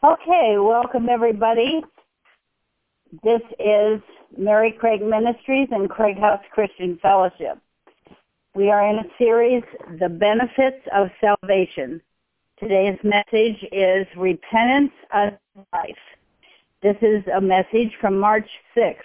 Okay, welcome everybody. This is Mary Craig Ministries and Craig House Christian Fellowship. We are in a series, The Benefits of Salvation. Today's message is Repentance unto Life. This is a message from March 6,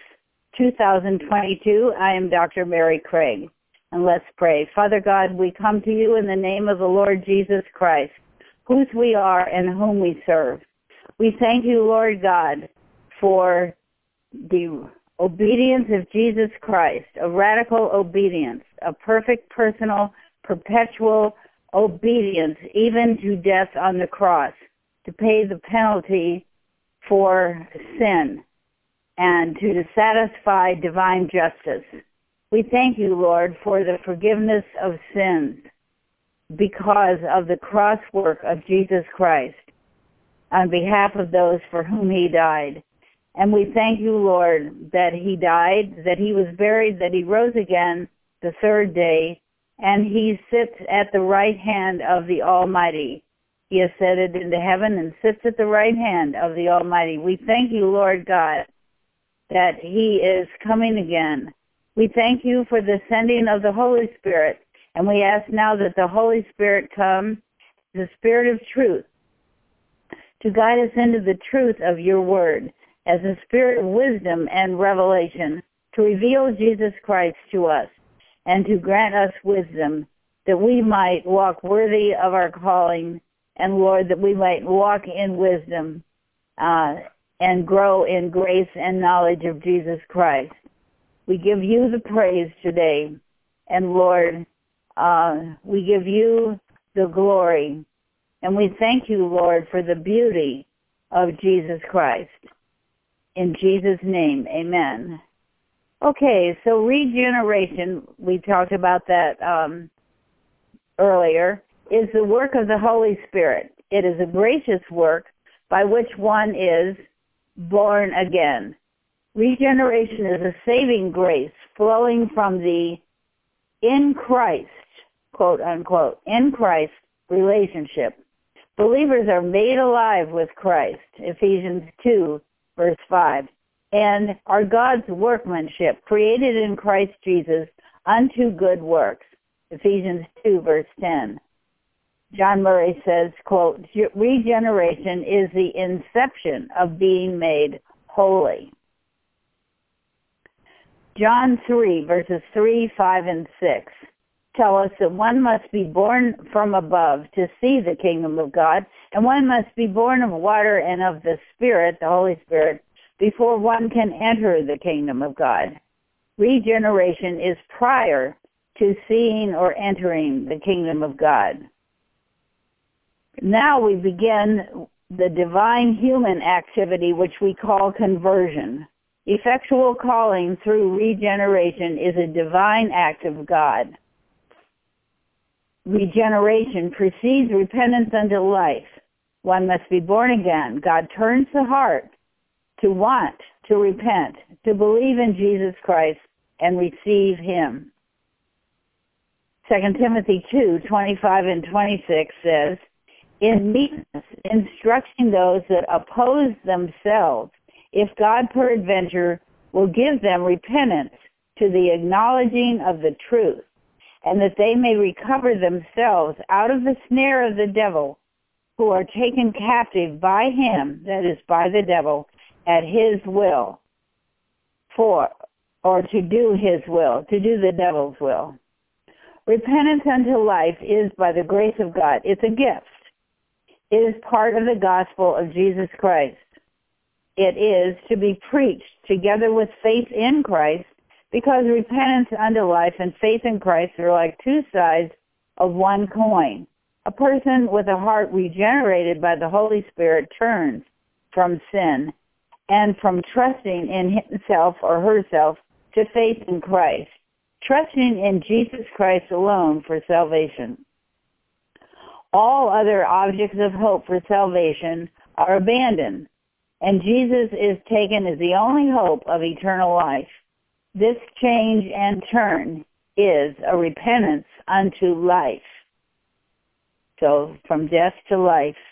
2022. I am Dr. Mary Craig. And let's pray. Father God, we come to you in the name of the Lord Jesus Christ, whose we are and whom we serve. We thank you, Lord God, for the obedience of Jesus Christ, a radical obedience, a perfect, personal, perpetual obedience, even to death on the cross, to pay the penalty for sin and to satisfy divine justice. We thank you, Lord, for the forgiveness of sins because of the cross work of Jesus Christ on behalf of those for whom he died. And we thank you, Lord, that he died, that he was buried, that he rose again the third day, and he sits at the right hand of the Almighty. He ascended into heaven and sits at the right hand of the Almighty. We thank you, Lord God, that he is coming again. We thank you for the sending of the Holy Spirit, and we ask now that the Holy Spirit come, the Spirit of truth, to guide us into the truth of your word, as a spirit of wisdom and revelation, to reveal Jesus Christ to us, and to grant us wisdom, that we might walk worthy of our calling, and Lord, that we might walk in wisdom and grow in grace and knowledge of Jesus Christ. We give you the praise today, and Lord, we give you the glory. And we thank you, Lord, for the beauty of Jesus Christ. In Jesus' name, amen. Okay, so regeneration, we talked about that earlier, is the work of the Holy Spirit. It is a gracious work by which one is born again. Regeneration is a saving grace flowing from the in Christ, quote unquote, in Christ relationship. Believers are made alive with Christ, Ephesians 2, verse 5, and are God's workmanship, created in Christ Jesus unto good works, Ephesians 2, verse 10. John Murray says, quote, regeneration is the inception of being made holy. John 3, verses 3, 5, and 6. Tell us that one must be born from above to see the kingdom of God, and one must be born of water and of the Spirit, the Holy Spirit, before one can enter the kingdom of God. Regeneration is prior to seeing or entering the kingdom of God. Now we begin the divine human activity, which we call conversion. Effectual calling through regeneration is a divine act of God. Regeneration precedes repentance unto life. One must be born again. God turns the heart to want, to repent, to believe in Jesus Christ and receive him. 2 Timothy 2, 25 and 26 says, in meekness, instructing those that oppose themselves, if God peradventure will give them repentance to the acknowledging of the truth, and that they may recover themselves out of the snare of the devil, who are taken captive by him, that is, by the devil, at his will, or to do his will, to do the devil's will. Repentance unto life is by the grace of God. It's a gift. It is part of the gospel of Jesus Christ. It is to be preached together with faith in Christ, because repentance unto life and faith in Christ are like two sides of one coin. A person with a heart regenerated by the Holy Spirit turns from sin and from trusting in himself or herself to faith in Christ, trusting in Jesus Christ alone for salvation. All other objects of hope for salvation are abandoned, and Jesus is taken as the only hope of eternal life. This change and turn is a repentance unto life. So from death to life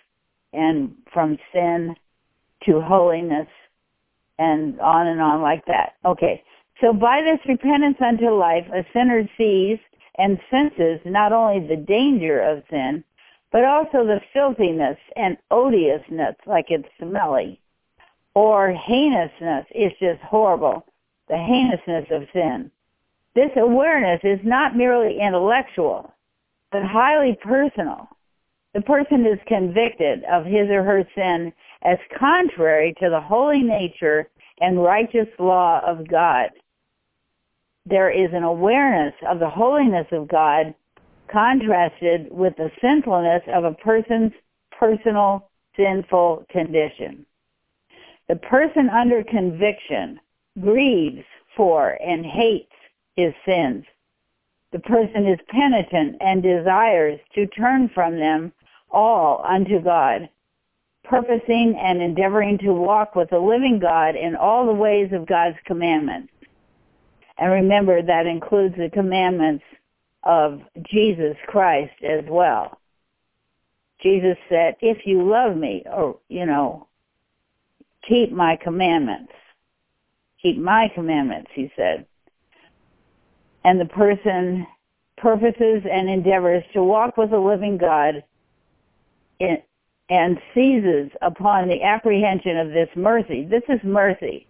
and from sin to holiness, and on like that. Okay, so by this repentance unto life, a sinner sees and senses not only the danger of sin, but also the filthiness and odiousness, like it's smelly, or heinousness, it's just horrible, the heinousness of sin. This awareness is not merely intellectual, but highly personal. The person is convicted of his or her sin as contrary to the holy nature and righteous law of God. There is an awareness of the holiness of God contrasted with the sinfulness of a person's personal sinful condition. The person under conviction grieves for and hates his sins. The person is penitent and desires to turn from them all unto God, purposing and endeavoring to walk with the living God in all the ways of God's commandments. And remember, that includes the commandments of Jesus Christ as well. Jesus said, if you love me, or, keep my commandments. Keep my commandments, he said. And the person purposes and endeavors to walk with the living God and seizes upon the apprehension of this mercy. This is mercy.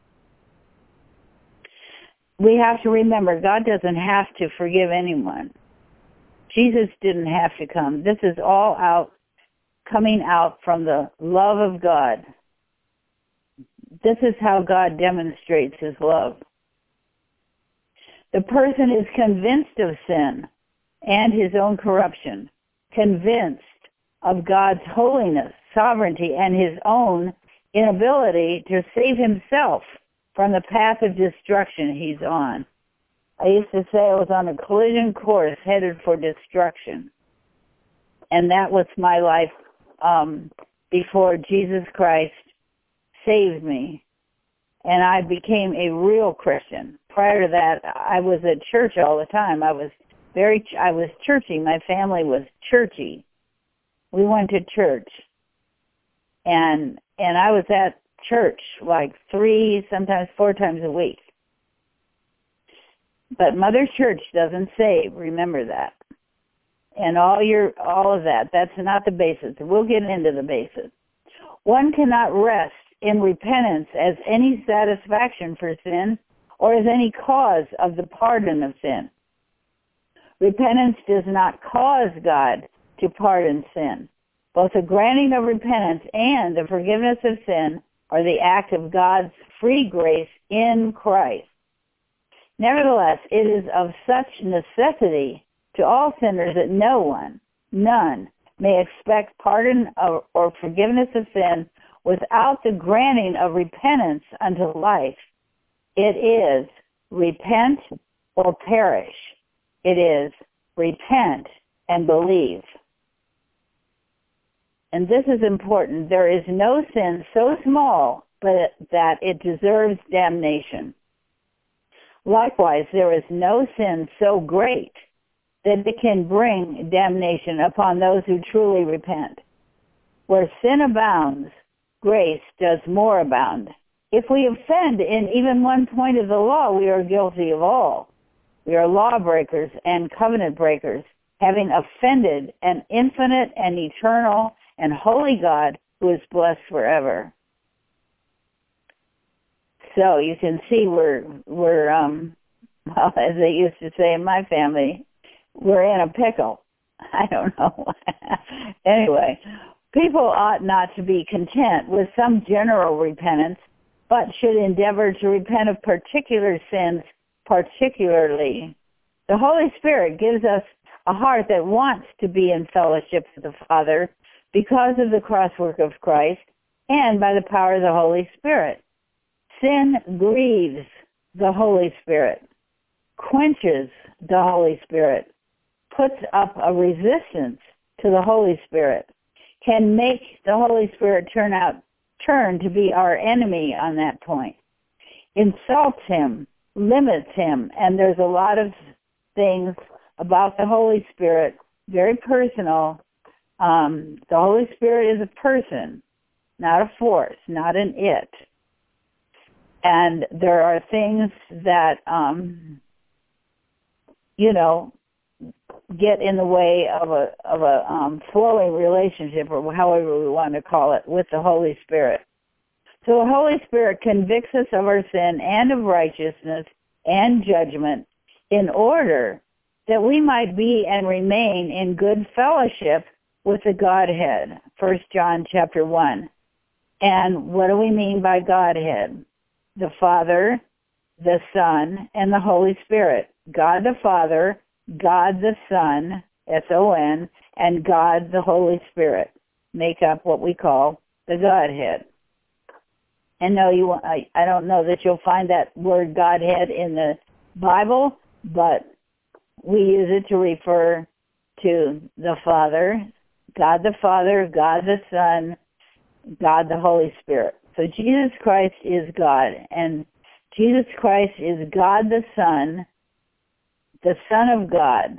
We have to remember, God doesn't have to forgive anyone. Jesus didn't have to come. This is all coming out from the love of God. This is how God demonstrates his love. The person is convinced of sin and his own corruption, convinced of God's holiness, sovereignty, and his own inability to save himself from the path of destruction he's on. I used to say I was on a collision course headed for destruction. And that was my life before Jesus Christ saved me. And I became a real Christian. Prior to that, I was at church all the time. I was churchy. My family was churchy. We went to church. And I was at church like 3, sometimes 4 times a week. But Mother Church doesn't save, remember that. And all of that, that's not the basis. We'll get into the basis. One cannot rest in repentance as any satisfaction for sin or as any cause of the pardon of sin. Repentance does not cause God to pardon sin. Both the granting of repentance and the forgiveness of sin are the act of God's free grace in Christ. Nevertheless, it is of such necessity to all sinners that none, may expect pardon or forgiveness of sin without the granting of repentance unto life. It is repent or perish. It is repent and believe. And this is important. There is no sin so small but that it deserves damnation. Likewise, there is no sin so great that it can bring damnation upon those who truly repent. Where sin abounds, grace does more abound. If we offend in even one point of the law, we are guilty of all. We are lawbreakers and covenant breakers, having offended an infinite and eternal and holy God who is blessed forever. So you can see we're well, as they used to say in my family, we're in a pickle. I don't know. Anyway, people ought not to be content with some general repentance, but should endeavor to repent of particular sins particularly. The Holy Spirit gives us a heart that wants to be in fellowship with the Father because of the cross-work of Christ and by the power of the Holy Spirit. Sin grieves the Holy Spirit, quenches the Holy Spirit, puts up a resistance to the Holy Spirit, can make the Holy Spirit turn to be our enemy on that point, insults him, limits him, and there's a lot of things about the Holy Spirit, very personal, The Holy Spirit is a person, not a force, not an it. And there are things that, get in the way of a flowing relationship, or however we want to call it, with the Holy Spirit. So the Holy Spirit convicts us of our sin and of righteousness and judgment in order that we might be and remain in good fellowship with the Godhead, 1 John chapter 1. And what do we mean by Godhead? The Father, the Son, and the Holy Spirit. God the Father, God the Son, S-O-N, and God the Holy Spirit make up what we call the Godhead. And no, I don't know that you'll find that word Godhead in the Bible, but we use it to refer to the Father, God the Father, God the Son, God the Holy Spirit. So Jesus Christ is God, and Jesus Christ is God the Son of God,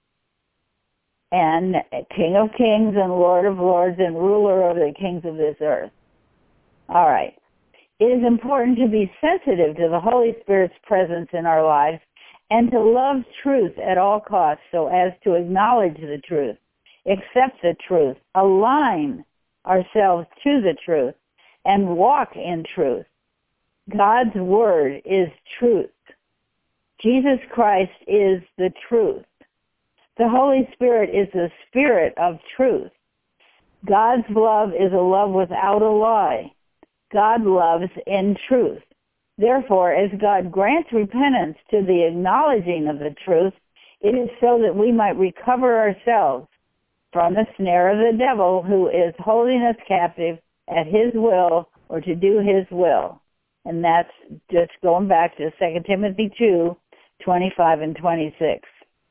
and King of Kings and Lord of Lords and ruler of the kings of this earth. All right. It is important to be sensitive to the Holy Spirit's presence in our lives and to love truth at all costs so as to acknowledge the truth, accept the truth, align ourselves to the truth, and walk in truth. God's Word is truth. Jesus Christ is the truth. The Holy Spirit is the Spirit of truth. God's love is a love without a lie. God loves in truth. Therefore, as God grants repentance to the acknowledging of the truth, it is so that we might recover ourselves from the snare of the devil, who is holding us captive at his will or to do his will. And that's just going back to 2 Timothy 2:25 and 26.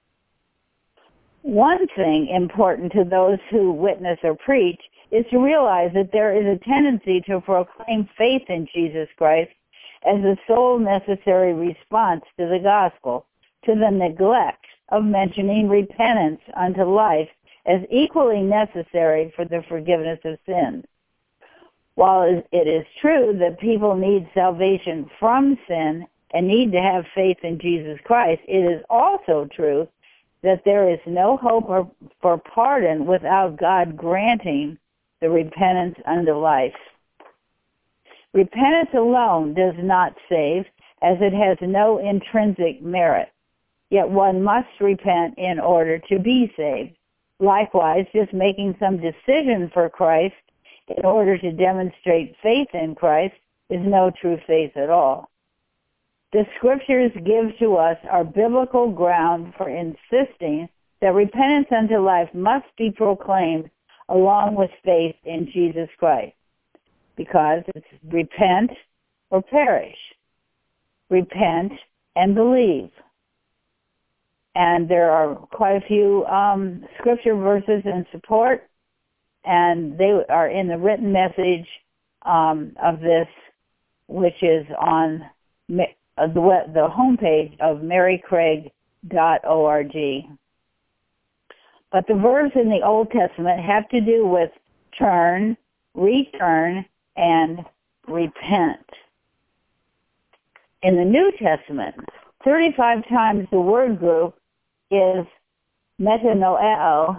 One thing important to those who witness or preach is to realize that there is a tendency to proclaim faith in Jesus Christ as the sole necessary response to the gospel, to the neglect of mentioning repentance unto life as equally necessary for the forgiveness of sins. While it is true that people need salvation from sin and need to have faith in Jesus Christ, it is also true that there is no hope for pardon without God granting the repentance unto life. Repentance alone does not save, as it has no intrinsic merit. Yet one must repent in order to be saved. Likewise, just making some decision for Christ in order to demonstrate faith in Christ is no true faith at all. The Scriptures give to us our biblical ground for insisting that repentance unto life must be proclaimed along with faith in Jesus Christ, because it's repent or perish. Repent and believe. And there are quite a few scripture verses in support, and they are in the written message of this, which is on the homepage of marycraig.org. But the verbs in the Old Testament have to do with turn, return, and repent. In the New Testament, 35 times the word group is metanoeo,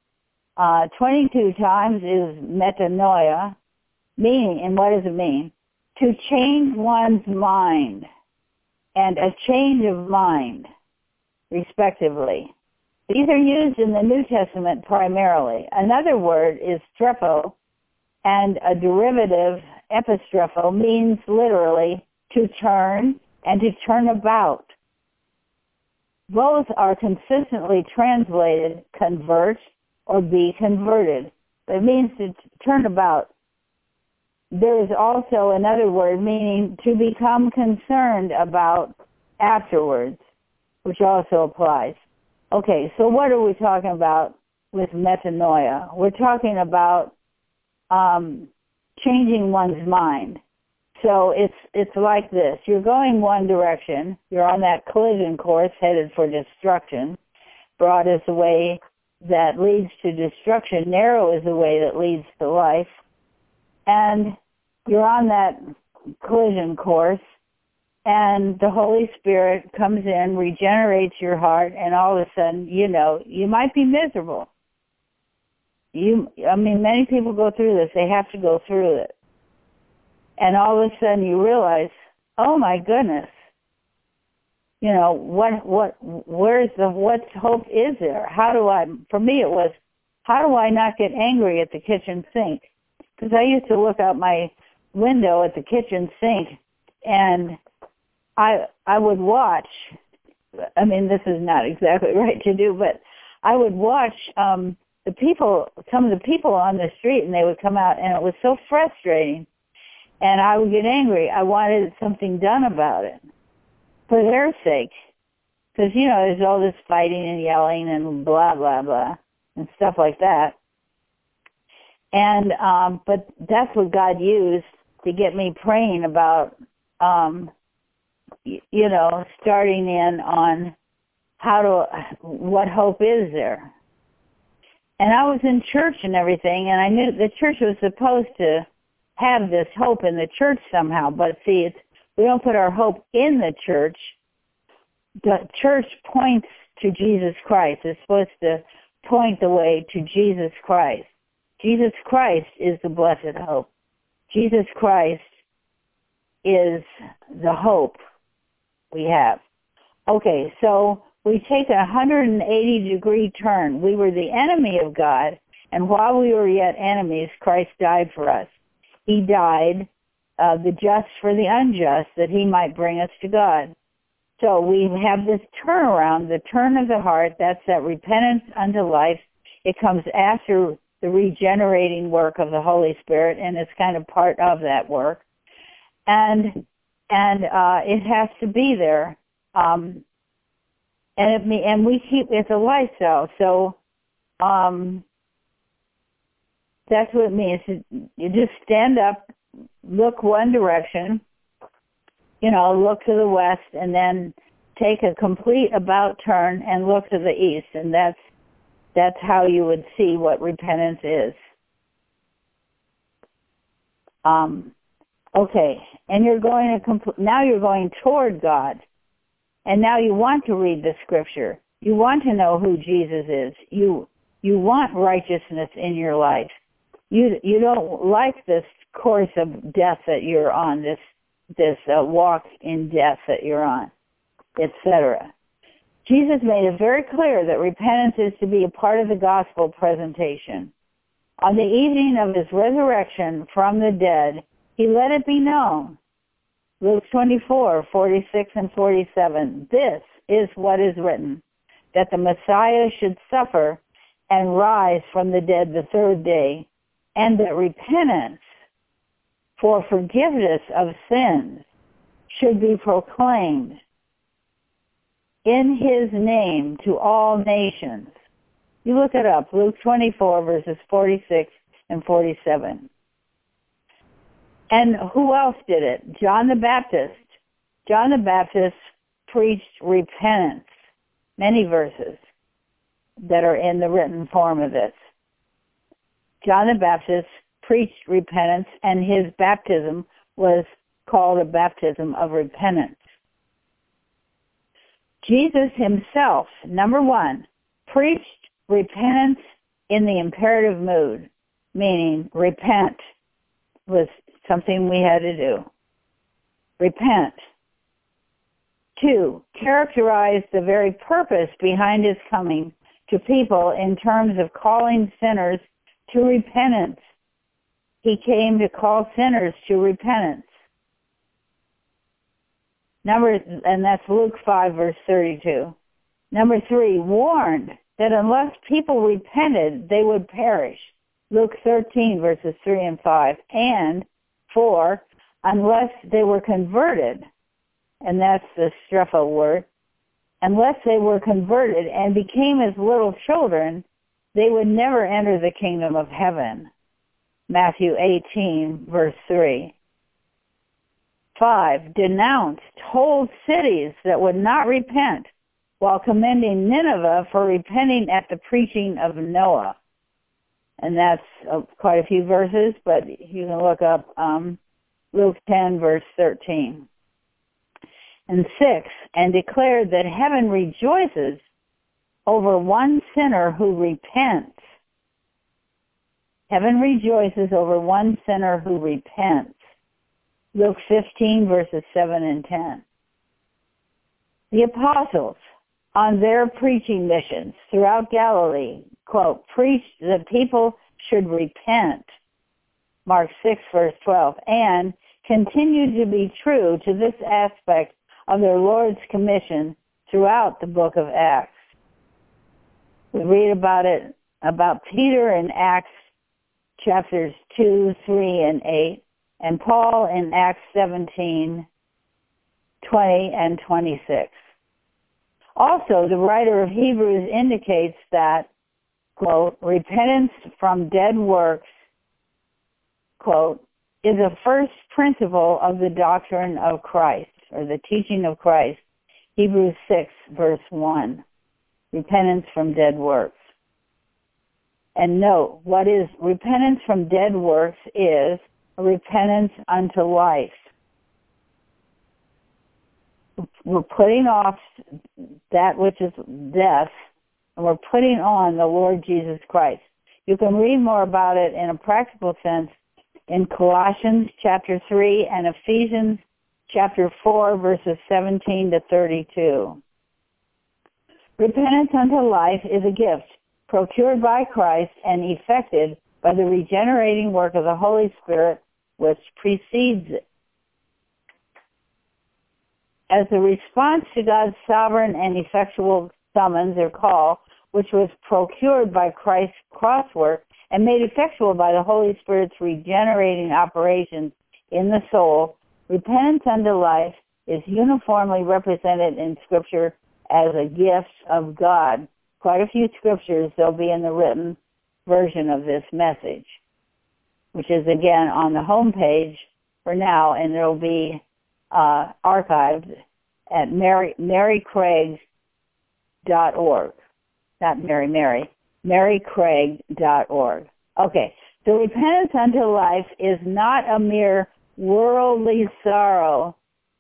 22 times is metanoia, meaning, and what does it mean? To change one's mind and a change of mind, respectively. These are used in the New Testament primarily. Another word is strepo, and a derivative, epistrepho, means literally to turn and to turn about. Both are consistently translated convert or be converted. It means to turn about. There is also another word meaning to become concerned about afterwards, which also applies. Okay, so what are we talking about with metanoia? We're talking about changing one's mind. So it's like this. You're going one direction. You're on that collision course headed for destruction, broadest way that leads to destruction. Narrow is the way that leads to life. And you're on that collision course, and the Holy Spirit comes in, regenerates your heart, and all of a sudden, you might be miserable. Many people go through this. They have to go through it. And all of a sudden you realize, oh my goodness, what hope is there? For me it was, how do I not get angry at the kitchen sink? Because I used to look out my window at the kitchen sink, and I would watch, this is not exactly right to do, but I would watch some of the people on the street, and they would come out, and it was so frustrating. And I would get angry. I wanted something done about it for their sake. Because, there's all this fighting and yelling and blah, blah, blah, and stuff like that. And, but that's what God used to get me praying about, starting in on what hope is there. And I was in church and everything, and I knew the church was supposed to have this hope in the church somehow. But see, we don't put our hope in the church. The church points to Jesus Christ. It's supposed to point the way to Jesus Christ. Jesus Christ is the blessed hope. Jesus Christ is the hope we have. Okay, so we take a 180-degree turn. We were the enemy of God, and while we were yet enemies, Christ died for us. He died, the just for the unjust, that he might bring us to God. So we have this turnaround, the turn of the heart. That's that repentance unto life. It comes after the regenerating work of the Holy Spirit, and it's kind of part of that work. And it has to be there. And we keep, it's a lifestyle. So that's what it means. You just stand up, look one direction, look to the west, and then take a complete about turn and look to the east. And that's how you would see what repentance is. Okay, and now you're going toward God. And now you want to read the scripture. You want to know who Jesus is. You want righteousness in your life. You don't like this course of death that you're on, this walk in death that you're on, etc. Jesus made it very clear that repentance is to be a part of the gospel presentation. On the evening of his resurrection from the dead, he let it be known. Luke 24, 46 and 47. This is what is written, that the Messiah should suffer and rise from the dead the third day, and that repentance for forgiveness of sins should be proclaimed in his name to all nations. You look it up, Luke 24, verses 46 and 47. And who else did it? John the Baptist. John the Baptist preached repentance. Many verses that are in the written form of this. John the Baptist preached repentance, and his baptism was called a baptism of repentance. Jesus himself, number one, preached repentance in the imperative mood, meaning repent was something we had to do. Repent. 2, characterize the very purpose behind his coming to people in terms of calling sinners to repentance. He came to call sinners to repentance. And that's Luke 5, verse 32. Number 3, warned that unless people repented, they would perish. Luke 13, verses 3 and 5. And 4, unless they were converted, and that's the strepho word, unless they were converted and became as little children, they would never enter the kingdom of heaven. Matthew 18, verse 3. 5, denounced whole cities that would not repent while commending Nineveh for repenting at the preaching of Noah. And that's quite a few verses, but you can look up Luke 10, verse 13. And 6, and declared that heaven rejoices over one sinner who repents. Heaven rejoices over one sinner who repents. Luke 15, verses 7 and 10. The apostles, on their preaching missions throughout Galilee, quote, preached that people should repent, Mark 6, verse 12, and continued to be true to this aspect of their Lord's commission throughout the book of Acts. We read about it, about Peter in Acts chapters 2, 3, and 8, and Paul in Acts 17, 20, and 26. Also, the writer of Hebrews indicates that, quote, repentance from dead works, quote, is a first principle of the doctrine of Christ, or the teaching of Christ, Hebrews 6, verse 1, repentance from dead works. And note, what is repentance from dead works is a repentance unto life. We're putting off that which is death, and we're putting on the Lord Jesus Christ. You can read more about it in a practical sense in Colossians chapter 3 and Ephesians chapter 4, verses 17 to 32. Repentance unto life is a gift procured by Christ and effected by the regenerating work of the Holy Spirit which precedes it. As a response to God's sovereign and effectual summons or call, which was procured by Christ's cross work and made effectual by the Holy Spirit's regenerating operations in the soul, repentance unto life is uniformly represented in Scripture as a gift of God. Quite a few scriptures, they'll be in the written version of this message, which is again on the home page for now, and it'll be archived at marycraig.org. Not Mary, marycraig.org. Okay, so repentance unto life is not a mere worldly sorrow.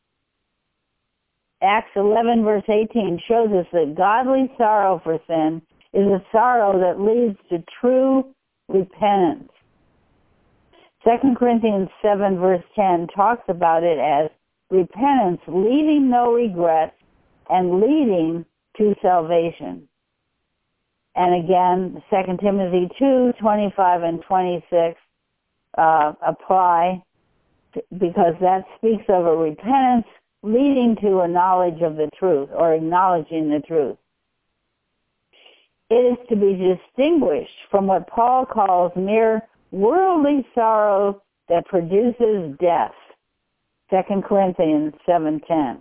Acts 11, verse 18 shows us that godly sorrow for sin is a sorrow that leads to true repentance. 2 Corinthians 7, verse 10 talks about it as repentance leaving no regrets and leading to salvation. And again, 2 Timothy 2, 25 and 26 apply because that speaks of a repentance leading to a knowledge of the truth or acknowledging the truth. It is to be distinguished from what Paul calls mere worldly sorrow that produces death. 2 Corinthians 7:10.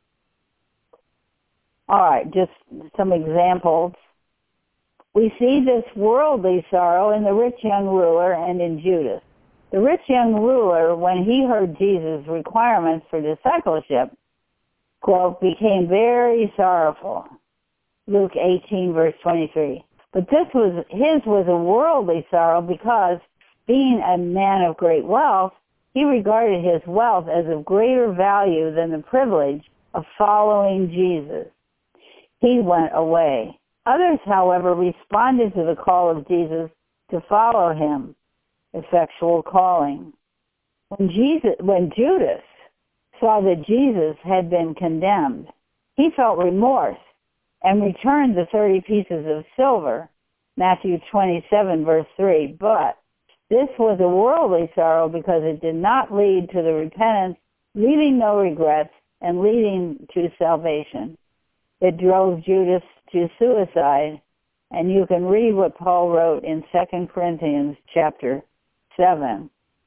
All right, just some examples. We see this worldly sorrow in the rich young ruler and in Judas. The rich young ruler, when he heard Jesus' requirements for discipleship, quote, became very sorrowful. Luke 18, verse 23. But his was a worldly sorrow because, being a man of great wealth, he regarded his wealth as of greater value than the privilege of following Jesus. He went away. Others, however, responded to the call of Jesus to follow him, effectual calling. When Judas saw that Jesus had been condemned, he felt remorse and returned the 30 pieces of silver, Matthew 27, verse 3. But this was a worldly sorrow because it did not lead to the repentance, leaving no regrets, and leading to salvation. It drove Judas to suicide, and you can read what Paul wrote in 2 Corinthians chapter 7.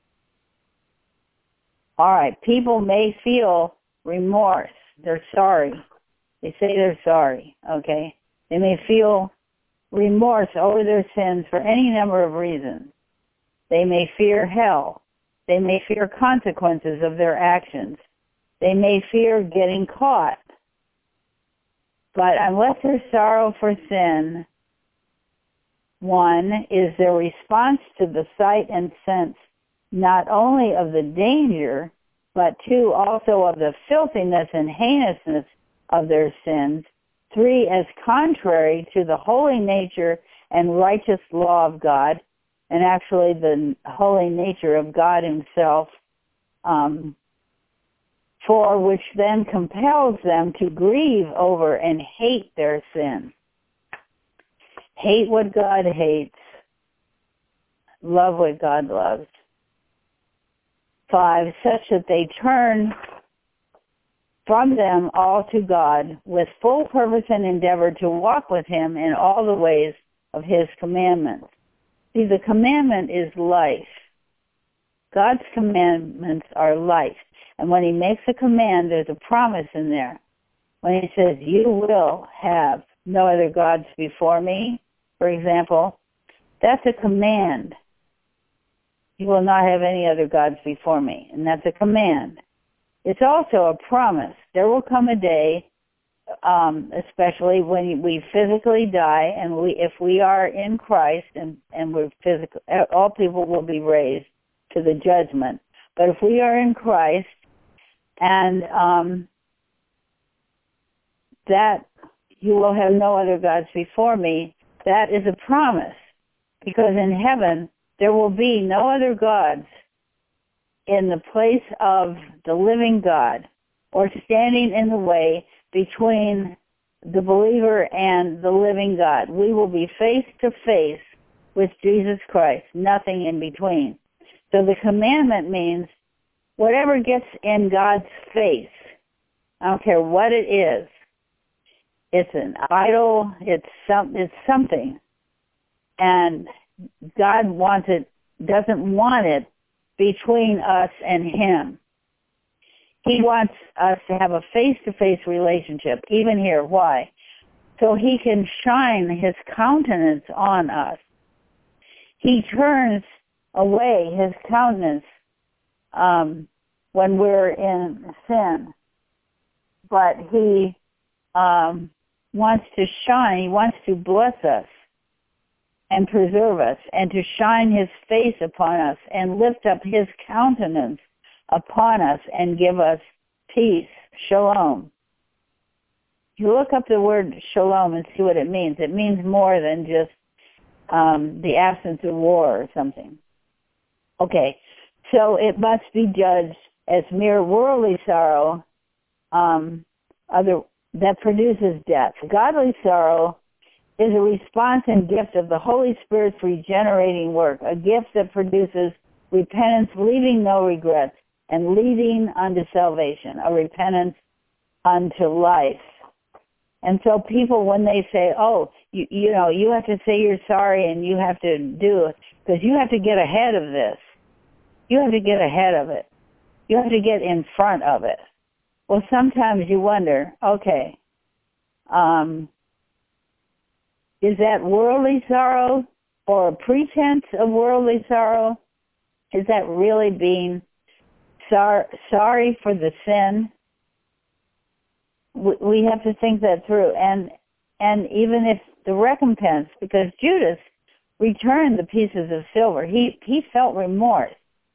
All right, people may feel remorse. They're sorry. They say they're sorry, okay? They may feel remorse over their sins for any number of reasons. They may fear hell. They may fear consequences of their actions. They may fear getting caught. But unless there's sorrow for sin, one is their response to the sight and sense not only of the danger, but two, also of the filthiness and heinousness of their sins. Three, as contrary to the holy nature and righteous law of God, and actually the holy nature of God himself, for which then compels them to grieve over and hate their sin. Hate what God hates. Love what God loves. 5, such that they turn from them all to God with full purpose and endeavor to walk with him in all the ways of his commandments. See, the commandment is life. God's commandments are life. And when he makes a command, there's a promise in there. When he says, you will have no other gods before me, for example, that's a command. You will not have any other gods before me. And that's a command. It's also a promise. There will come a day, especially when we physically die, and if we are in Christ and we're physical, all people will be raised to the judgment. But if we are in Christ, and that you will have no other gods before me, that is a promise. Because in heaven, there will be no other gods in the place of the living God, or standing in the way between the believer and the living God. We will be face to face with Jesus Christ, nothing in between. So the commandment means whatever gets in God's face, I don't care what it is, it's an idol, it's something, and God doesn't want it between us and him. He wants us to have a face-to-face relationship, even here. Why? So he can shine his countenance on us. He turns away his countenance when we're in sin. But he wants to shine, he wants to bless us and preserve us, and to shine his face upon us and lift up his countenance upon us and give us peace, shalom. You look up the word shalom and see what it means. It means more than just the absence of war or something. Okay, so it must be judged as mere worldly sorrow that produces death. Godly sorrow is a response and gift of the Holy Spirit's regenerating work, a gift that produces repentance, leaving no regrets, and leading unto salvation, a repentance unto life. And so people, when they say, oh, you know, you have to say you're sorry and you have to do it, because you have to get ahead of this. You have to get ahead of it. You have to get in front of it. Well, sometimes you wonder, okay, is that worldly sorrow or a pretense of worldly sorrow? Is that really being sorry for the sin? We have to think that through. And even if the recompense, because Judas returned the pieces of silver, he felt remorse.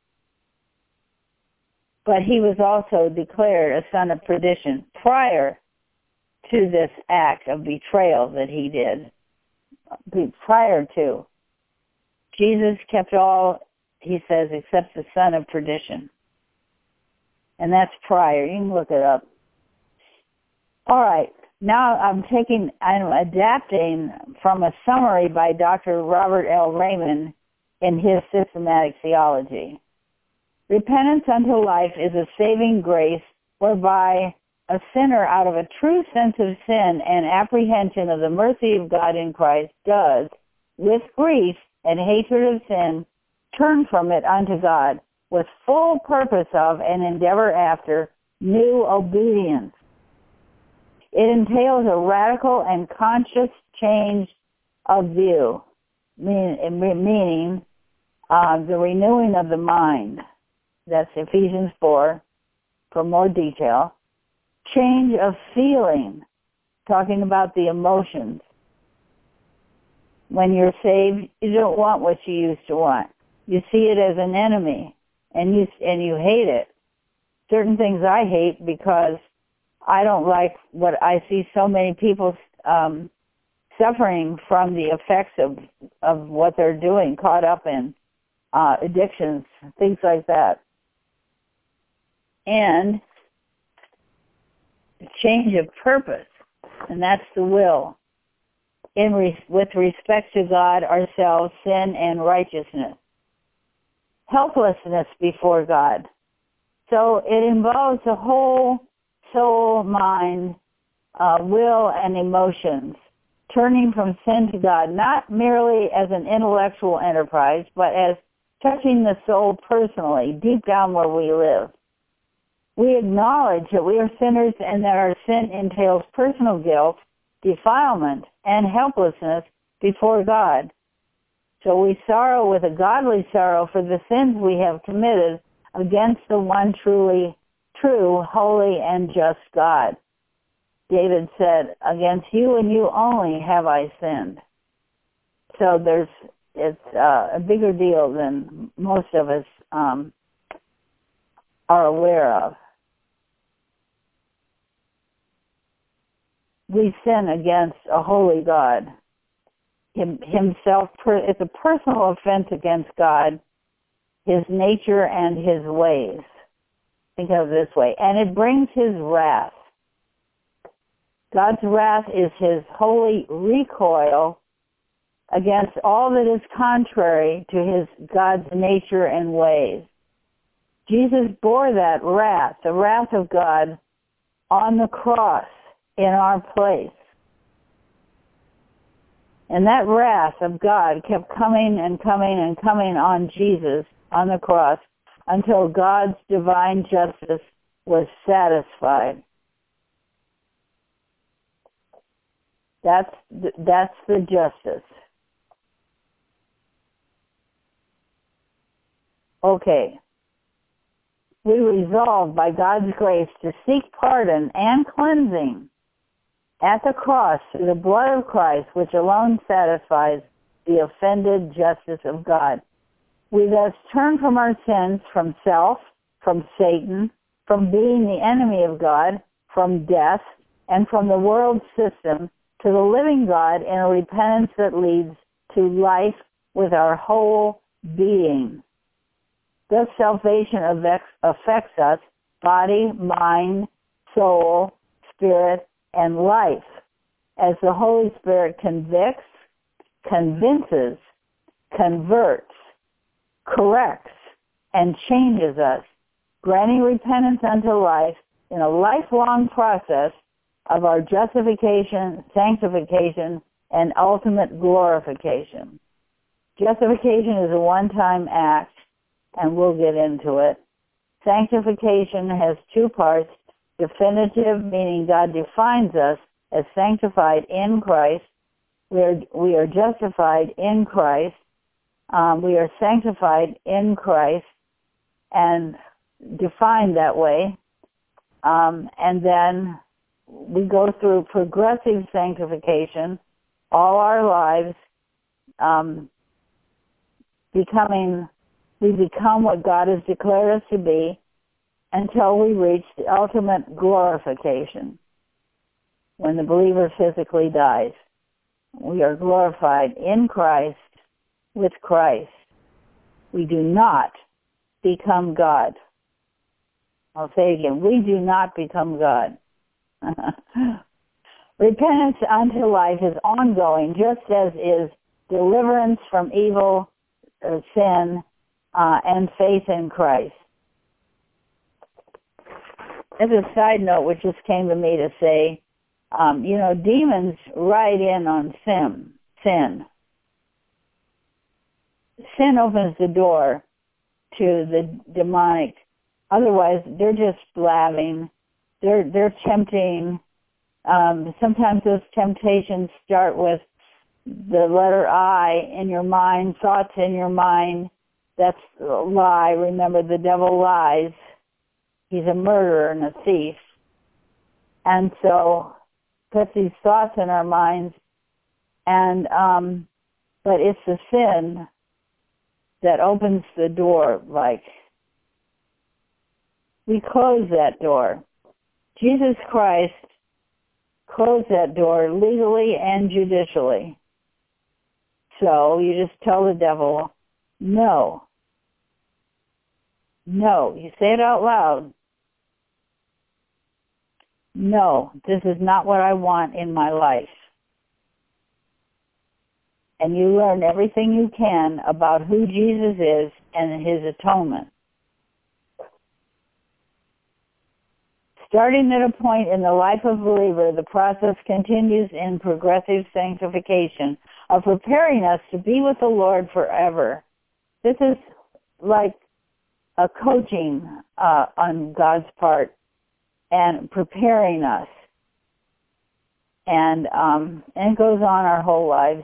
But he was also declared a son of perdition prior to this act of betrayal that he did. Prior to. Jesus kept all, he says, except the son of perdition. And that's prior. You can look it up. All right. Now I'm adapting from a summary by Dr. Robert L. Raymond in his Systematic Theology. Repentance unto life is a saving grace whereby a sinner, out of a true sense of sin and apprehension of the mercy of God in Christ, does, with grief and hatred of sin, turn from it unto God with full purpose of and endeavor after new obedience. It entails a radical and conscious change of view, meaning the renewing of the mind. That's Ephesians 4 for more detail. Change of feeling, talking about the emotions. When you're saved, you don't want what you used to want. You see it as an enemy, and you hate it. Certain things I hate because I don't like what I see so many people suffering from the effects of what they're doing, caught up in addictions, things like that. And change of purpose, and that's the will. With respect to God, ourselves, sin, and righteousness. Helplessness before God. So it involves the whole soul, mind, will, and emotions, turning from sin to God, not merely as an intellectual enterprise, but as touching the soul personally, deep down where we live. We acknowledge that we are sinners and that our sin entails personal guilt, defilement, and helplessness before God. So we sorrow with a godly sorrow for the sins we have committed against the one truly true, holy, and just God. David said, against you and you only have I sinned. So it's a bigger deal than most of us are aware of. We sin against a holy God. Himself, it's a personal offense against God, His nature and His ways. Think of it this way. And it brings His wrath. God's wrath is His holy recoil against all that is contrary to God's nature and ways. Jesus bore that wrath, the wrath of God, on the cross in our place. And that wrath of God kept coming and coming and coming on Jesus on the cross until God's divine justice was satisfied. That's the justice. Okay. We resolve by God's grace to seek pardon and cleansing at the cross through the blood of Christ, which alone satisfies the offended justice of God. We thus turn from our sins, from self, from Satan, from being the enemy of God, from death, and from the world system to the living God in a repentance that leads to life with our whole being. Thus salvation affects us, body, mind, soul, spirit, and life, as the Holy Spirit convicts, convinces, converts, corrects, and changes us, granting repentance unto life in a lifelong process of our justification, sanctification, and ultimate glorification. Justification is a one-time act, and we'll get into it. Sanctification has two parts: definitive, meaning God defines us as sanctified in Christ. We are justified in Christ. We are sanctified in Christ and defined that way. And then we go through progressive sanctification all our lives, we become what God has declared us to be until we reach the ultimate glorification, when the believer physically dies. We are glorified in Christ, with Christ. We do not become God. I'll say again, we do not become God. Repentance unto life is ongoing, just as is deliverance from evil, sin, and faith in Christ. As a side note, which just came to me to say, demons ride in on sin. Sin opens the door to the demonic. Otherwise, they're just blabbing. They're tempting. Sometimes those temptations start with the letter I in your mind, thoughts in your mind. That's a lie. Remember, the devil lies. He's a murderer and a thief. And so puts these thoughts in our minds, and but it's the sin that opens the door. Like, we close that door. Jesus Christ closed that door legally and judicially. So you just tell the devil, no. No. You say it out loud. No, this is not what I want in my life. And you learn everything you can about who Jesus is and his atonement. Starting at a point in the life of a believer, the process continues in progressive sanctification of preparing us to be with the Lord forever. This is like a coaching on God's part and preparing us. And it goes on our whole lives.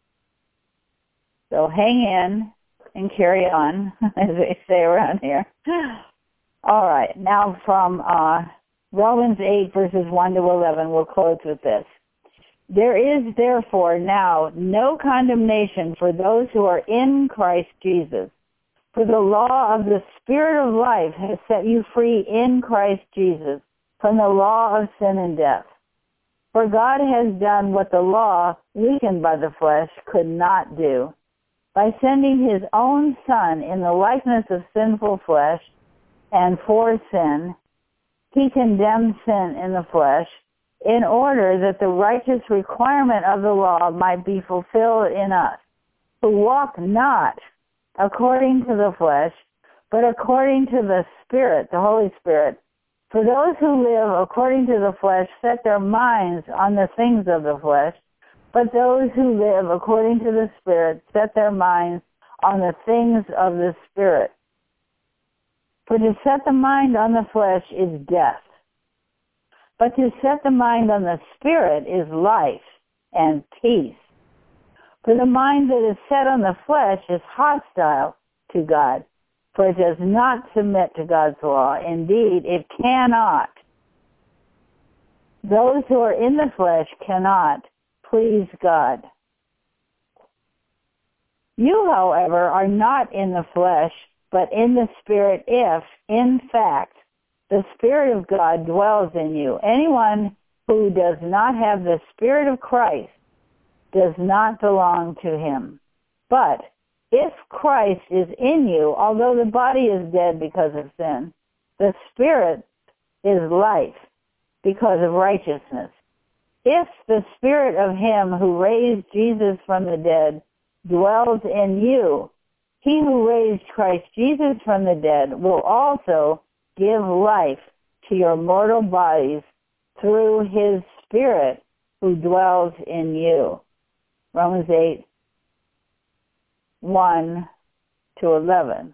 So hang in and carry on, as they say around here. All right, now from Romans 8, verses 1 to 11, we'll close with this. There is therefore now no condemnation for those who are in Christ Jesus. For the law of the Spirit of life has set you free in Christ Jesus from the law of sin and death. For God has done what the law, weakened by the flesh, could not do. By sending his own Son in the likeness of sinful flesh, and for sin, he condemned sin in the flesh, in order that the righteous requirement of the law might be fulfilled in us, who walk not according to the flesh, but according to the Spirit, the Holy Spirit. For those who live according to the flesh set their minds on the things of the flesh, but those who live according to the Spirit set their minds on the things of the Spirit. For to set the mind on the flesh is death, but to set the mind on the Spirit is life and peace. For the mind that is set on the flesh is hostile to God, for it does not submit to God's law. Indeed, it cannot. Those who are in the flesh cannot please God. You, however, are not in the flesh, but in the Spirit, if, in fact, the Spirit of God dwells in you. Anyone who does not have the Spirit of Christ does not belong to him. But if Christ is in you, although the body is dead because of sin, the Spirit is life because of righteousness. If the Spirit of him who raised Jesus from the dead dwells in you, he who raised Christ Jesus from the dead will also give life to your mortal bodies through his Spirit who dwells in you. Romans 8, 1 to 11.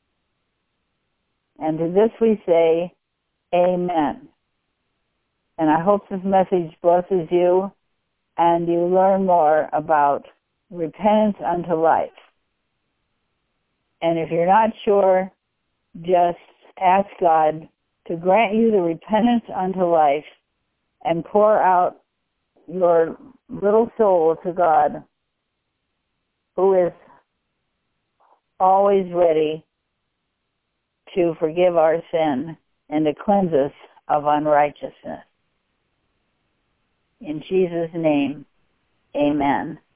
And to this we say, Amen. And I hope this message blesses you and you learn more about repentance unto life. And if you're not sure, just ask God to grant you the repentance unto life and pour out your little soul to God, who is always ready to forgive our sin and to cleanse us of unrighteousness. In Jesus' name, amen.